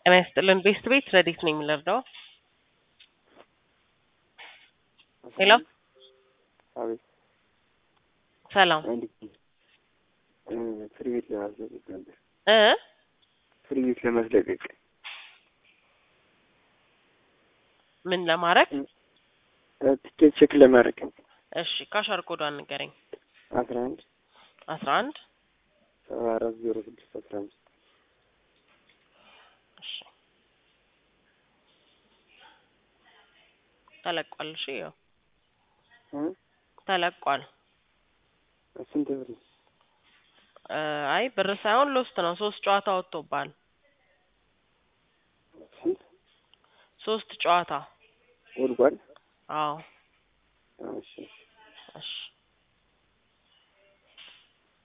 ጤና ይስጥልን ቤት ረዲት ነኝ የምንረዳው። ሄሎ አቤት። ሰላም አንድ ፍሪ ቤት ለማስለቀቅ ነበር። እ ፍሪ ቤት ለማስለቀቅ ምን ለማድረግ? ቲኬት ቼክ ለማድረግ። እሺ ካሻር ኮዷን ንገረኝ። 11 11 7406 15 እሺ ተለቋል። እሺ ያው ተለቋል። ስንት ብር? አይ ብር ሳይሆን ሎስት ነው። 3 ጨዋታ ወጥቶባል። ስንት? 3 ጨዋታ ወድቋል። አዎ እሺ እሺ